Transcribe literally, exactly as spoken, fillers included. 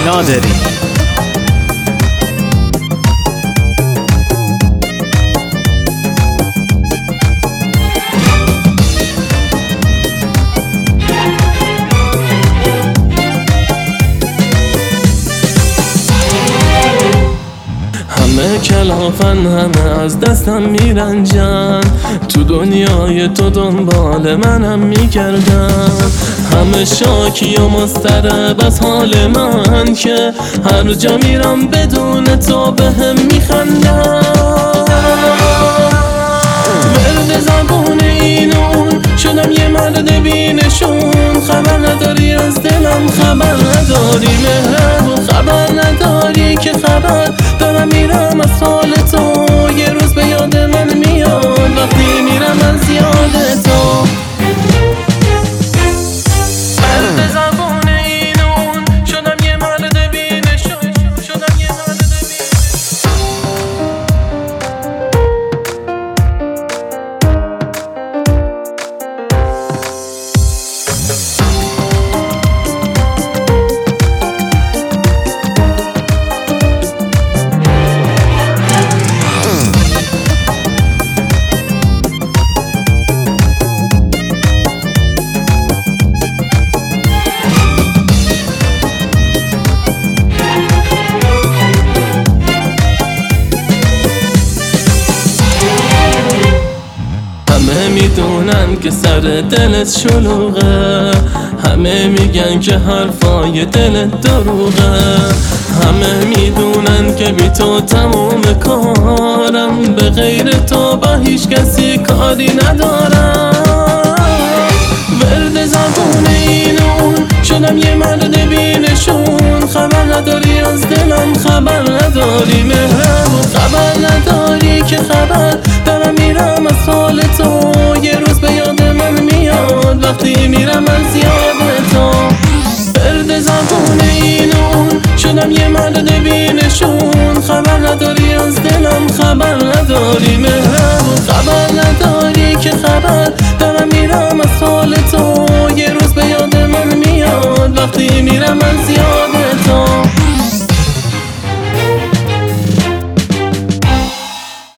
نادری. همه کلافن، همه از دستم میرنجن، تو دنیای تو دنبال منم میگردن. همه شاکی و مضطرب از حال من که هر جا میرم بدون تو بهم میخندن. ورد زبون اینون شدم یه مرد بینشون، خبر نداری از دلم، خبر نداری مهرم، خبر نداری که خبر دارم میرم از حال تو. یه روز به یاد من میاد وقتی میرم از یاد تو. مرد زبون اینون شدم یه مرد بینشون، شدم یه مرد همه میدونن که سر دلت شلوغه، همه میگن که حرفای دلت دروغه. همه میدونن که بی تو تموم کارم، به غیر تو با هیچ کسی کاری ندارم. ورد زبون اینون شدم یه مرد بینشون، خبر نداری از دلم، خبر نداری مهرم، خبر نداری که خبر دارم میرم از حال تو. یه روز به یاد من میاد وقتی میرم از یاد تو. ورد زبون اینون شدم یه مرد بینشون، خبر نداری از دلم، خبر نداری مهرم.